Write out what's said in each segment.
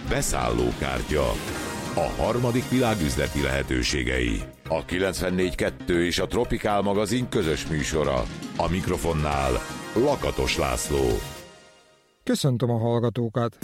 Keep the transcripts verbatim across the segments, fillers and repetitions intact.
Beszállókártya. A harmadik világ üzleti lehetőségei. A kilencvennégy kettő és a Tropikál magazin közös műsora. A mikrofonnál Lakatos László. Köszöntöm a hallgatókat!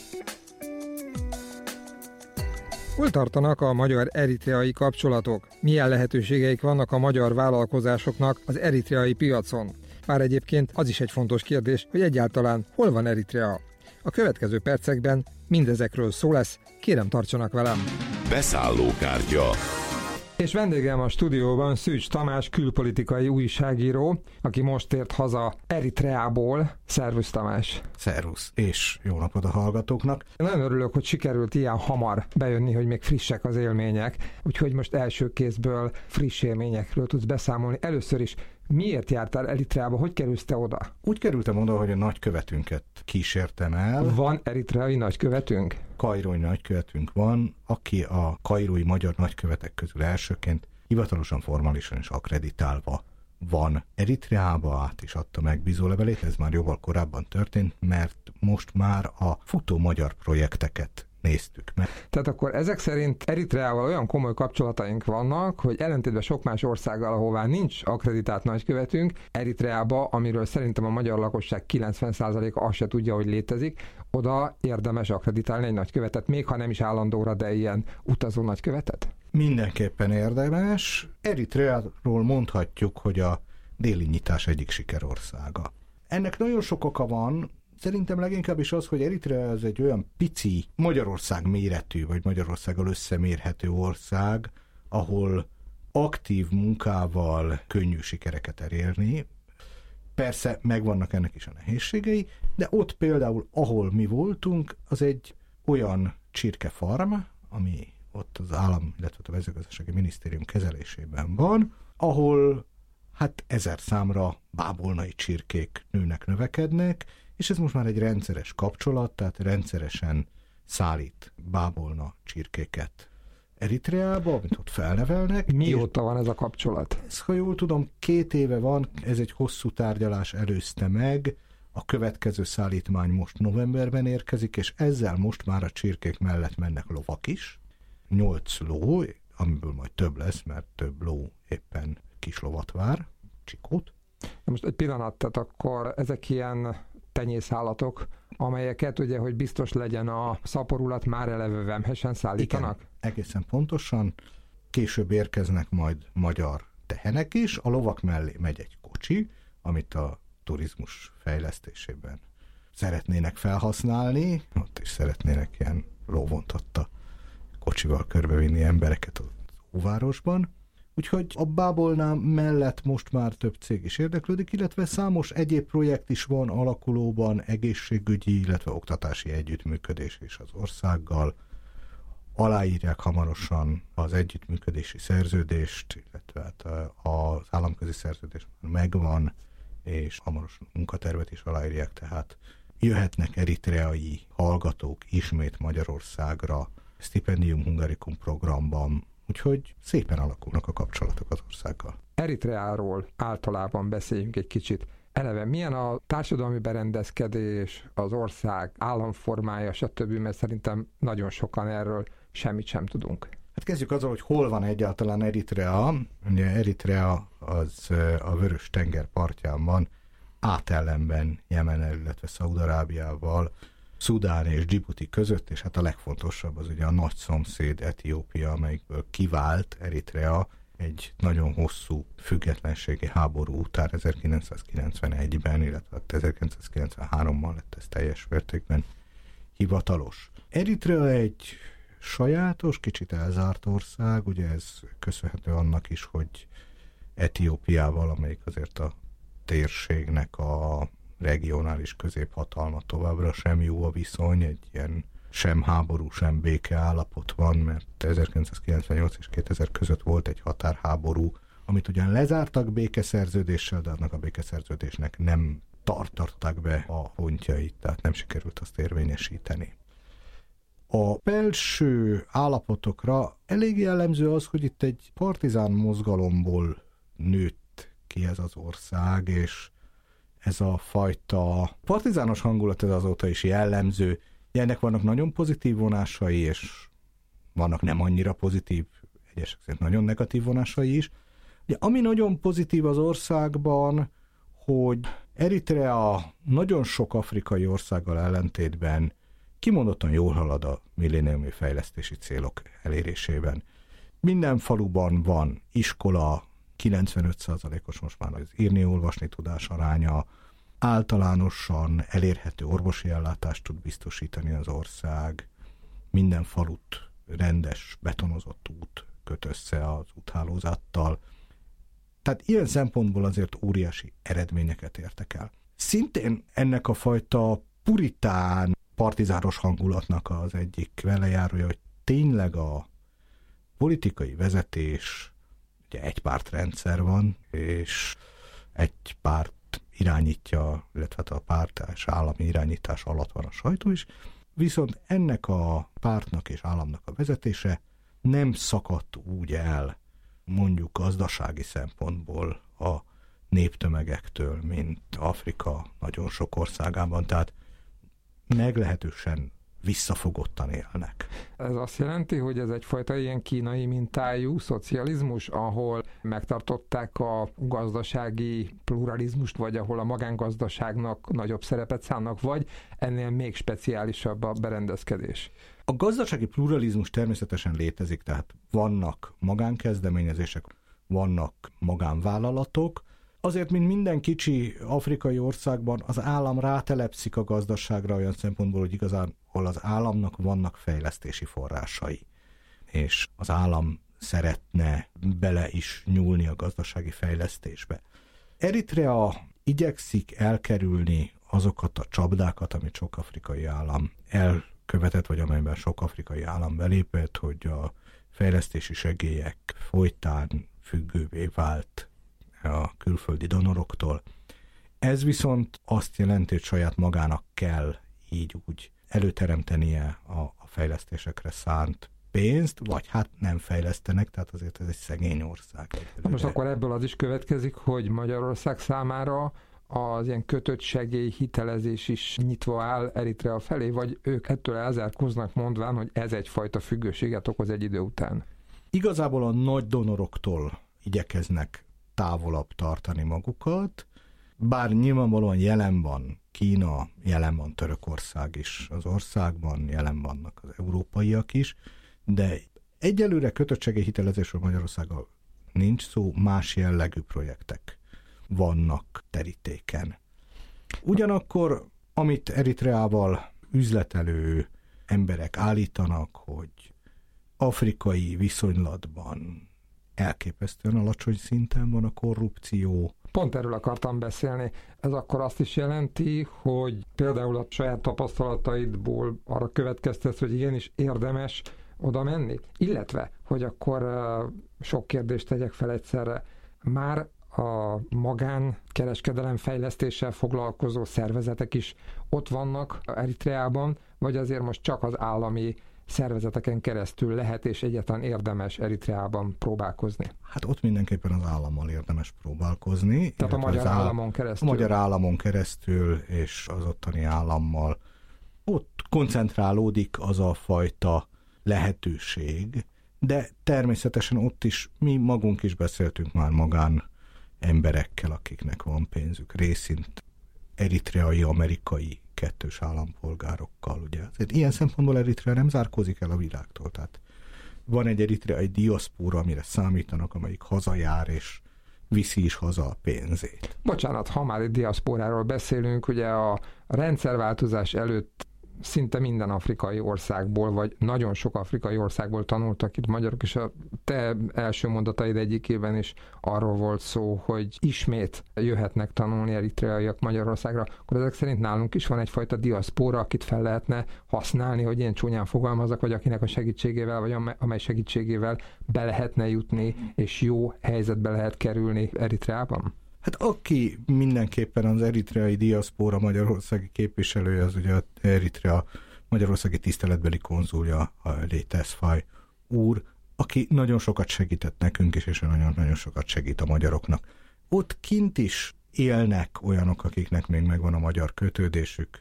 Hol tartanak a magyar-eritreai kapcsolatok? Milyen lehetőségeik vannak a magyar vállalkozásoknak az eritreai piacon? Bár egyébként az is egy fontos kérdés, hogy egyáltalán hol van Eritrea? A következő percekben mindezekről szó lesz, kérem tartsanak velem! Beszállókártya. És vendégem a stúdióban Szűcs Tamás, külpolitikai újságíró, aki most tért haza Eritreából. Szervusz Tamás! Szervusz, és jó napot a hallgatóknak! Nagyon örülök, hogy sikerült ilyen hamar bejönni, hogy még frissek az élmények, úgyhogy most első kézből friss élményekről tudsz beszámolni. Először is, miért jártál Eritreába? Hogy kerülsz te oda? Úgy kerültem oda, hogy a nagykövetünket kísértem el. Van eritreai nagykövetünk? Kairói nagykövetünk van, aki a kairói magyar nagykövetek közül elsőként hivatalosan, formálisan és akkreditálva van Eritreába, át is adta meg bízólevelét, ez már jóval korábban történt, mert most már a futó magyar projekteket néztük meg. Tehát akkor ezek szerint Eritreával olyan komoly kapcsolataink vannak, hogy ellentétben sok más országgal, ahová nincs akkreditált nagykövetünk, Eritreába, amiről szerintem a magyar lakosság kilencven százaléka azt se tudja, hogy létezik, oda érdemes akkreditálni egy nagykövetet, még ha nem is állandóra, de ilyen utazó nagykövetet? Mindenképpen érdemes. Eritreáról mondhatjuk, hogy a déli nyitás egyik sikerországa. Ennek nagyon sok oka van. Szerintem leginkább is az, hogy Eritrea ez egy olyan pici, Magyarország méretű, vagy Magyarországgal összemérhető ország, ahol aktív munkával könnyű sikereket elérni. Persze megvannak ennek is a nehézségei, de ott például, ahol mi voltunk, az egy olyan csirkefarm, ami ott az állam, illetve a mezőgazdasági minisztérium kezelésében van, ahol hát ezer számra bábolnai csirkék nőnek, növekednek, és ez most már egy rendszeres kapcsolat, tehát rendszeresen szállít bábolna csirkéket Eritreába, amit ott felnevelnek. Mióta van ez a kapcsolat? Ez, ha jól tudom, két éve van, ez egy hosszú tárgyalás előzte meg, a következő szállítmány most novemberben érkezik, és ezzel most már a csirkék mellett mennek lovak is. Nyolc ló, amiből majd több lesz, mert több ló éppen kis lovat vár, csikót. Most egy pillanat, tehát akkor ezek ilyen tenyészállatok, amelyeket ugye, hogy biztos legyen a szaporulat, már eleve vemhesen szállítanak? Igen, egészen pontosan. Később érkeznek majd magyar tehenek is, a lovak mellé megy egy kocsi, amit a turizmus fejlesztésében szeretnének felhasználni, ott is szeretnének ilyen lóvontatta kocsival körbevinni embereket az óvárosban. Úgyhogy a bábolnám mellett most már több cég is érdeklődik, illetve számos egyéb projekt is van alakulóban, egészségügyi, illetve oktatási együttműködés is az országgal. Aláírják hamarosan az együttműködési szerződést, illetve hát az államközi szerződés megvan, és hamarosan munkatervet is aláírják, tehát jöhetnek eritreai hallgatók ismét Magyarországra, Stipendium Hungarikum programban, úgyhogy szépen alakulnak a kapcsolatok az országgal. Eritreáról általában beszéljünk egy kicsit. Eleve milyen a társadalmi berendezkedés, az ország államformája, stb., mert szerintem nagyon sokan erről semmit sem tudunk. Hát kezdjük azzal, hogy hol van egyáltalán Eritrea. Ugye Eritrea az a Vörös-tenger partján van, átellenben Jemennel, illetve Szaúd-Arábiával, Szudán és Dzsibuti között, és hát a legfontosabb az ugye a nagy szomszéd Etiópia, amelyikből kivált Eritrea egy nagyon hosszú függetlenségi háború után ezerkilencszázkilencvenegyben, illetve ezerkilencszázkilencvenháromban lett ez teljes mértékben hivatalos. Eritrea egy sajátos, kicsit elzárt ország, ugye ez köszönhető annak is, hogy Etiópiával, amelyik azért a térségnek a regionális középhatalma, továbbra sem jó a viszony, egy ilyen sem háború, sem béke állapot van, mert ezerkilencszázkilencvennyolc és kétezer között volt egy határháború, amit ugyan lezártak békeszerződéssel, de annak a békeszerződésnek nem tartották be a pontjait, tehát nem sikerült azt érvényesíteni. A belső állapotokra elég jellemző az, hogy itt egy partizán mozgalomból nőtt ki ez az ország, és ez a fajta partizános hangulat ez azóta is jellemző, Ennek vannak nagyon pozitív vonásai, és vannak nem annyira pozitív, egyesek szerint nagyon negatív vonásai is. Ugye, ami nagyon pozitív az országban, hogy Eritrea nagyon sok afrikai országgal ellentétben kimondottan jól halad a milléniumi fejlesztési célok elérésében. Minden faluban van iskola, kilencvenöt százalékos most már az írni-olvasni tudás aránya, általánosan elérhető orvosi ellátást tud biztosítani az ország, minden falut rendes, betonozott út köt össze az úthálózattal. Tehát ilyen szempontból azért óriási eredményeket értek el. Szintén ennek a fajta puritán, partizános hangulatnak az egyik velejárója, hogy tényleg a politikai vezetés, ugye egy pártrendszer van, és egy párt irányítja, illetve a párt és állami irányítás alatt van a sajtó is, viszont ennek a pártnak és államnak a vezetése nem szakadt úgy el, mondjuk gazdasági szempontból a néptömegektől, mint Afrika nagyon sok országában, tehát meglehetősen visszafogottan élnek. Ez azt jelenti, hogy ez egyfajta ilyen kínai mintájú szocializmus, ahol megtartották a gazdasági pluralizmust, vagy ahol a magángazdaságnak nagyobb szerepet szánnak, vagy ennél még speciálisabb a berendezkedés? A gazdasági pluralizmus természetesen létezik, tehát vannak magánkezdeményezések, vannak magánvállalatok. Azért, mint minden kicsi afrikai országban, az állam rátelepszik a gazdaságra olyan szempontból, hogy igazán hol az államnak vannak fejlesztési forrásai, és az állam szeretne bele is nyúlni a gazdasági fejlesztésbe. Eritrea igyekszik elkerülni azokat a csapdákat, amit sok afrikai állam elkövetett, vagy amelyben sok afrikai állam belépett, hogy a fejlesztési segélyek folytán függővé vált a külföldi donoroktól. Ez viszont azt jelenti, hogy saját magának kell így úgy előteremtenie a, a fejlesztésekre szánt pénzt, vagy hát nem fejlesztenek, tehát azért ez egy szegény ország. Na most akkor ebből az is következik, hogy Magyarország számára az ilyen kötött segély hitelezés is nyitva áll Eritrea felé, vagy ők ettől elzárkóznak mondván, hogy ez egyfajta függőséget okoz egy idő után? Igazából a nagy donoroktól igyekeznek távolabb tartani magukat, bár nyilvánvalóan jelen van Kína, jelen van Törökország is az országban, jelen vannak az európaiak is, de egyelőre kötött segélyhitelezésről Magyarországon nincs szó, más jellegű projektek vannak terítéken. Ugyanakkor, amit Eritreával üzletelő emberek állítanak, hogy afrikai viszonylatban elképesztően alacsony szinten van a korrupció. Pont erről akartam beszélni. Ez akkor azt is jelenti, hogy például a saját tapasztalataidból arra következtetsz, hogy igenis érdemes oda menni? Illetve, hogy akkor uh, sok kérdést tegyek fel egyszerre. Már a magánkereskedelem fejlesztéssel foglalkozó szervezetek is ott vannak Eritreában, vagy azért most csak az állami szervezeteken keresztül lehet és egyáltalán érdemes Eritreában próbálkozni? Hát ott mindenképpen az állammal érdemes próbálkozni. Tehát a magyar áll... államon keresztül? A magyar államon keresztül és az ottani állammal. Ott koncentrálódik az a fajta lehetőség, de természetesen ott is mi magunk is beszéltünk már magán emberekkel, akiknek van pénzük, részint eritreai, amerikai kettős állampolgárokkal, ugye. Ezért ilyen szempontból Eritrea nem zárkózik el a világtól, tehát van egy eritreai diaszpóra, amire számítanak, amelyik hazajár, és viszi is haza a pénzét. Bocsánat, ha már egy diaszpóráról beszélünk, ugye a rendszerváltozás előtt szinte minden afrikai országból, vagy nagyon sok afrikai országból tanultak itt magyarok, és a te első mondataid egyikében is arról volt szó, hogy ismét jöhetnek tanulni eritreaiak Magyarországra, akkor ezek szerint nálunk is van egyfajta diaszpóra, akit fel lehetne használni, hogy ilyen csúnyán fogalmazok, vagy akinek a segítségével, vagy amely segítségével be lehetne jutni, és jó helyzetbe lehet kerülni Eritreában? Hát aki mindenképpen az eritreai diaszpóra magyarországi képviselője, az ugye az Eritrea magyarországi tiszteletbeli konzulja, a Léteszfaj úr, aki nagyon sokat segített nekünk is, és nagyon-nagyon sokat segít a magyaroknak. Ott kint is élnek olyanok, akiknek még megvan a magyar kötődésük,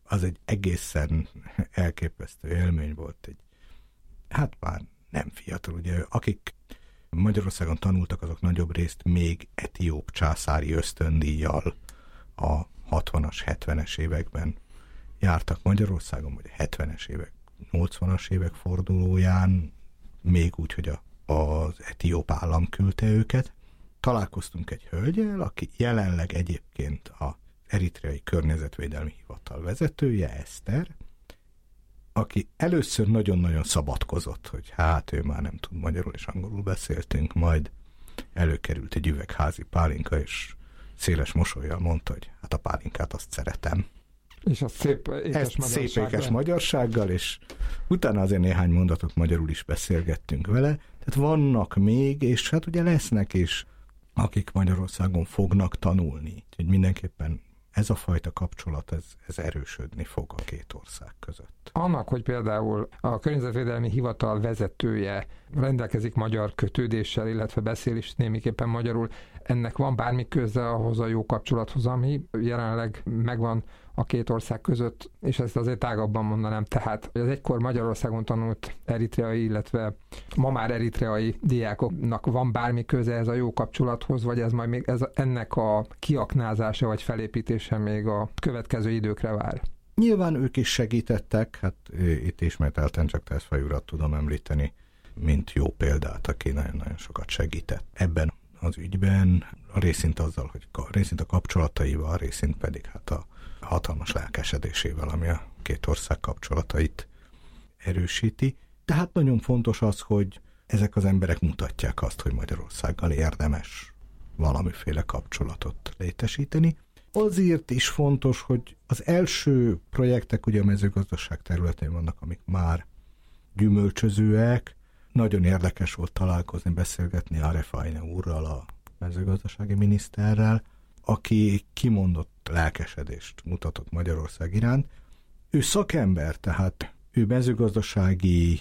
az egy egészen elképesztő élmény volt. Egy, hát már nem fiatal, ugye, akik Magyarországon tanultak, azok nagyobb részt még etióp császári ösztöndíjjal a hatvanas, hetvenes években jártak Magyarországon, vagy a hetvenes évek, nyolcvanas évek fordulóján, még úgy, hogy a, az etióp állam küldte őket. Találkoztunk egy hölgyel, aki jelenleg egyébként a Eritreai Környezetvédelmi Hivatal vezetője, Eszter, aki először nagyon-nagyon szabadkozott, hogy hát ő már nem tud magyarul és angolul beszéltünk, majd előkerült egy üvegházi pálinka, és széles mosollyal mondta, hogy hát a pálinkát azt szeretem. És a szép ékes magyarsággal. Szép ékes magyarsággal, és utána azért néhány mondatot magyarul is beszélgettünk vele. Tehát vannak még, és hát ugye lesznek is, akik Magyarországon fognak tanulni. Úgyhogy mindenképpen ez a fajta kapcsolat, ez, ez erősödni fog a két ország között. Annak, hogy például a Környezetvédelmi Hivatal vezetője rendelkezik magyar kötődéssel, illetve beszél is némiképpen magyarul, ennek van bármi köze ahhoz a jó kapcsolathoz, ami jelenleg megvan a két ország között, és ezt azért tágabban mondanám, tehát hogy az egykor Magyarországon tanult eritreai, illetve ma már eritreai diákoknak van bármi köze ez a jó kapcsolathoz, vagy ez majd még ez, ennek a kiaknázása vagy felépítése még a következő időkre vár? Nyilván ők is segítettek, hát itt ismételten csak Tesfaye urat tudom említeni, mint jó példát, aki nagyon-nagyon sokat segített ebben az ügyben, a részint azzal, hogy a részint a kapcsolataival, a részint pedig hát a hatalmas lelkesedésével, ami a két ország kapcsolatait erősíti. Tehát nagyon fontos az, hogy ezek az emberek mutatják azt, hogy Magyarországgal érdemes valamiféle kapcsolatot létesíteni. Azért is fontos, hogy az első projektek ugye a mezőgazdaság területén vannak, amik már gyümölcsözőek. Nagyon érdekes volt találkozni, beszélgetni Aref Ajne úrral, a mezőgazdasági miniszterrel, aki kimondott lelkesedést mutatott Magyarország iránt. Ő szakember, tehát ő mezőgazdasági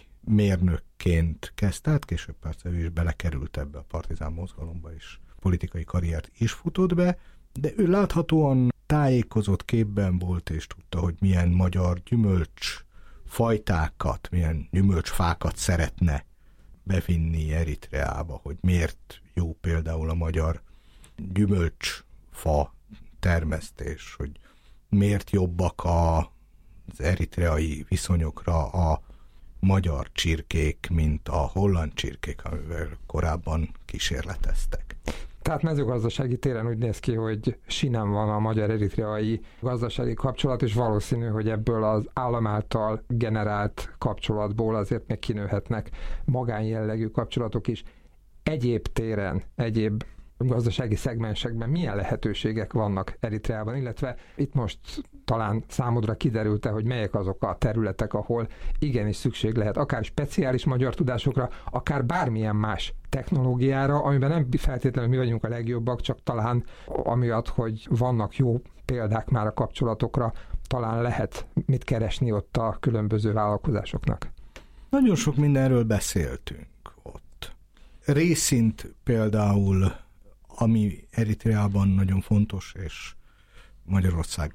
mérnökként kezdte, tehát később persze ő is belekerült ebbe a partizán mozgalomba, és politikai karriert is futott be, de ő láthatóan tájékozott képben volt, és tudta, hogy milyen magyar gyümölcs fajtákat, milyen gyümölcsfákat szeretne bevinni Eritreába, hogy miért jó például a magyar gyümölcsfa termesztés, hogy miért jobbak az eritreai viszonyokra a magyar csirkék, mint a holland csirkék, amivel korábban kísérleteztek. Tehát mezőgazdasági téren úgy néz ki, hogy sinem van a magyar-eritreai gazdasági kapcsolat, és valószínű, hogy ebből az állam által generált kapcsolatból azért még kinőhetnek magánjellegű kapcsolatok is. Egyéb téren, egyéb gazdasági szegmensekben milyen lehetőségek vannak Eritreában, illetve itt most talán számodra kiderült-e, hogy melyek azok a területek, ahol igenis szükség lehet akár speciális magyar tudásokra, akár bármilyen más technológiára, amiben nem feltétlenül mi vagyunk a legjobbak, csak talán amiatt, hogy vannak jó példák már a kapcsolatokra, talán lehet mit keresni ott a különböző vállalkozásoknak. Nagyon sok mindenről beszéltünk ott. Részint például, ami Eritreában nagyon fontos, és Magyarország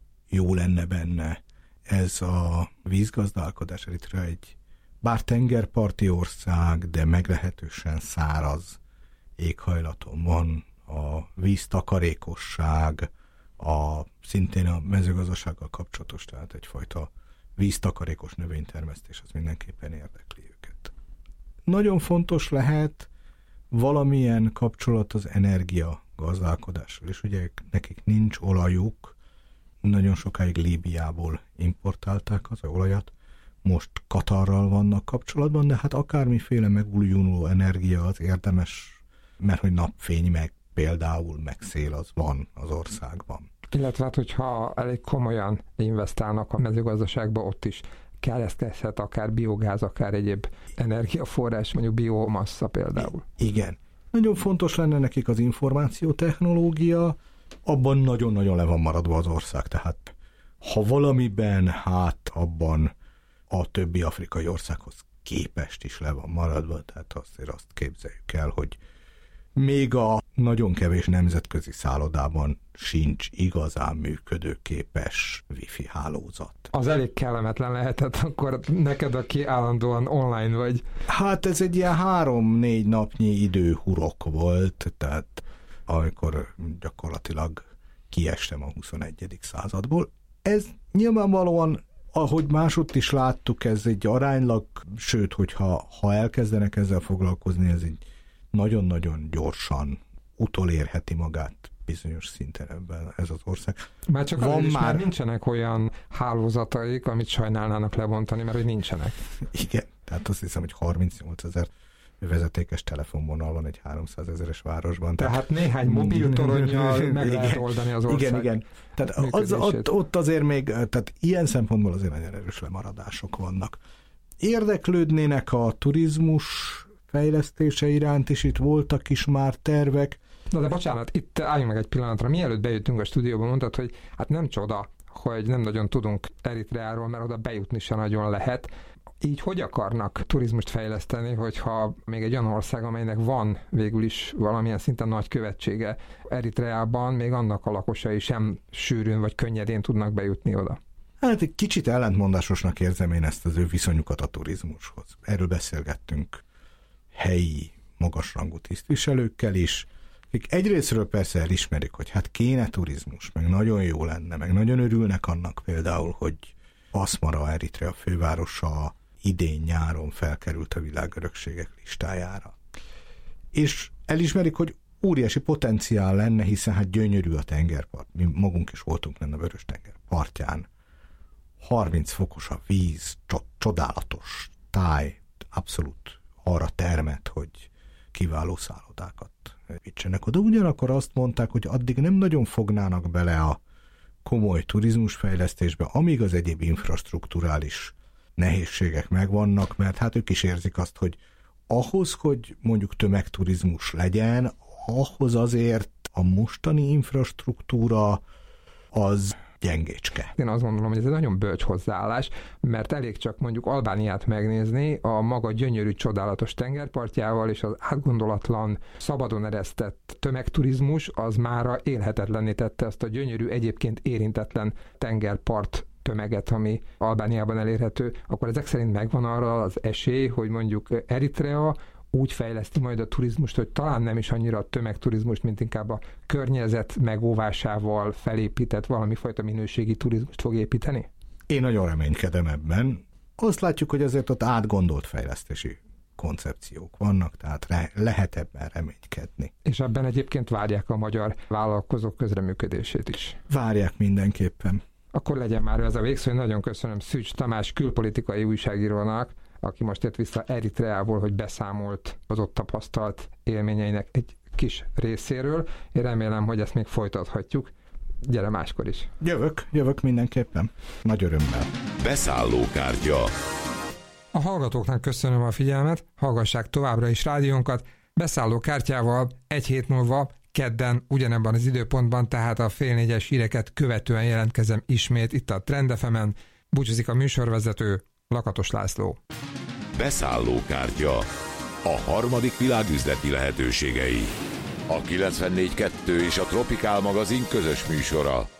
jó lenne benne, ez a vízgazdálkodás. Eritrea egy bár tengerparti ország, de meglehetősen száraz éghajlaton van, a víztakarékosság, a, szintén a mezőgazdasággal kapcsolatos, tehát egyfajta víztakarékos növénytermesztés, az mindenképpen érdekli őket. Nagyon fontos lehet valamilyen kapcsolat az energia gazdálkodással, és ugye nekik nincs olajuk, nagyon sokáig Líbiából importálták az olajat, most Katarral vannak kapcsolatban, de hát akármiféle megújuló energia az érdemes, mert hogy napfény meg például, meg szél az van az országban. Illetve hát, hogyha elég komolyan investálnak a mezőgazdaságba, ott is keresztezhet akár biogáz, akár egyéb energiaforrás, mondjuk biomassa például. Igen. Nagyon fontos lenne nekik az információtechnológia, abban nagyon-nagyon le van maradva az ország, tehát ha valamiben, hát abban a többi afrikai országhoz képest is le van maradva, tehát azért azt képzeljük el, hogy még a nagyon kevés nemzetközi szállodában sincs igazán működőképes wifi hálózat. Az elég kellemetlen lehetett akkor neked, aki állandóan online vagy. Hát ez egy ilyen három-négy napnyi időhurok volt, tehát amikor gyakorlatilag kiestem a huszonegyedik századból. Ez nyilvánvalóan, ahogy másutt is láttuk, ez egy aránylag, sőt, hogyha ha elkezdenek ezzel foglalkozni, ez egy nagyon-nagyon gyorsan utolérheti magát bizonyos szinten ebben ez az ország. Már csak azért is, már nincsenek olyan hálózataik, amit sajnálnának lebontani, mert hogy nincsenek. Igen, tehát azt hiszem, hogy harmincnyolcezer vezetékes telefonvonal van egy háromszázezeres városban. Tehát, tehát néhány mobiltoronnyal meg lehet oldani az ország. Igen, igen. Tehát az, ott, ott azért még, tehát ilyen szempontból azért nagyon erős lemaradások vannak. Érdeklődnének a turizmus fejlesztése iránt, és itt voltak is már tervek. Na de bocsánat, itt álljunk meg egy pillanatra. Mielőtt bejöttünk a stúdióba, mondtad, hogy hát nem csoda, hogy nem nagyon tudunk Eritreáról, mert oda bejutni se nagyon lehet. Így hogy akarnak turizmust fejleszteni, hogyha még egy olyan ország, amelynek van végül is valamilyen szinten nagy követsége Eritreában, még annak a lakosai sem sűrűn vagy könnyedén tudnak bejutni oda? Hát egy kicsit ellentmondásosnak érzem én ezt az ő viszonyukat a turizmushoz. Erről beszélgettünk helyi, magasrangú tisztviselőkkel is, akik egyrésztről persze elismerik, hogy hát kéne turizmus, meg nagyon jó lenne, meg nagyon örülnek annak például, hogy Aszmara, Eritrea fővárosa idén-nyáron felkerült a világörökségek listájára. És elismerik, hogy óriási potenciál lenne, hiszen hát gyönyörű a tengerpart. Mi magunk is voltunk lenne a Vörös-tenger partján. harminc fokos a víz, csodálatos táj, abszolút arra termet, hogy kiváló szállodákat építsenek oda. Ugyanakkor azt mondták, hogy addig nem nagyon fognának bele a komoly turizmusfejlesztésbe, amíg az egyéb infrastrukturális nehézségek megvannak, mert hát ők is érzik azt, hogy ahhoz, hogy mondjuk tömegturizmus legyen, ahhoz azért a mostani infrastruktúra az gyengécske. Én azt gondolom, hogy ez egy nagyon bölcs hozzáállás, mert elég csak mondjuk Albániát megnézni a maga gyönyörű, csodálatos tengerpartjával, és az átgondolatlan, szabadon eresztett tömegturizmus az mára élhetetlenné tette ezt a gyönyörű, egyébként érintetlen tengerpart tömeget, ami Albániában elérhető, akkor ezek szerint megvan arra az esély, hogy mondjuk Eritrea úgy fejleszti majd a turizmust, hogy talán nem is annyira a tömegturizmust, mint inkább a környezet megóvásával felépített valami fajta minőségi turizmust fog építeni? Én nagyon reménykedem ebben. Azt látjuk, hogy azért ott átgondolt fejlesztési koncepciók vannak, tehát le- lehet ebben reménykedni. És ebben egyébként várják a magyar vállalkozók közreműködését is. Várják mindenképpen. Akkor legyen már ez a végszó. Nagyon köszönöm Szűcs Tamás külpolitikai újságírónak, aki most jött vissza Eritreából, hogy beszámolt az ott tapasztalt élményeinek egy kis részéről. Én remélem, hogy ezt még folytathatjuk. Gyere máskor is. Jövök, jövök mindenképpen. Nagy örömmel. Beszállókártya. A hallgatóknak köszönöm a figyelmet, hallgassák továbbra is rádiónkat. Beszállókártyával egy hét múlva kedden ugyanebben az időpontban, tehát a fél négyes híreket követően jelentkezem ismét itt a Trend ef emen. Búcsúzik a műsorvezető, Lakatos László. Beszállókártya. A harmadik világ üzleti lehetőségei. A kilencvennégy kettő és a Tropikál magazin közös műsora.